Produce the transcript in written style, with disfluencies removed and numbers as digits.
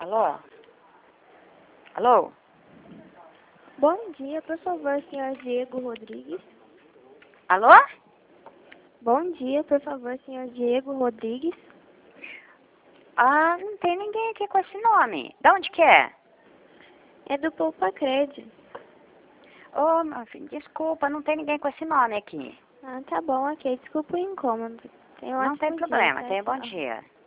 Alô? Alô? Bom dia, por favor, senhor Diego Rodrigues. Alô? Bom dia, por favor, senhor Diego Rodrigues. Ah, não tem ninguém aqui com esse nome. Da onde que é? É do Poupa Cred. Ô, meu filho, desculpa, não tem ninguém com esse nome aqui. Ah, tá bom, ok. Desculpa o incômodo. Tenha um Não ótimo tem dia, problema, tchau, tenha bom tchau. dia.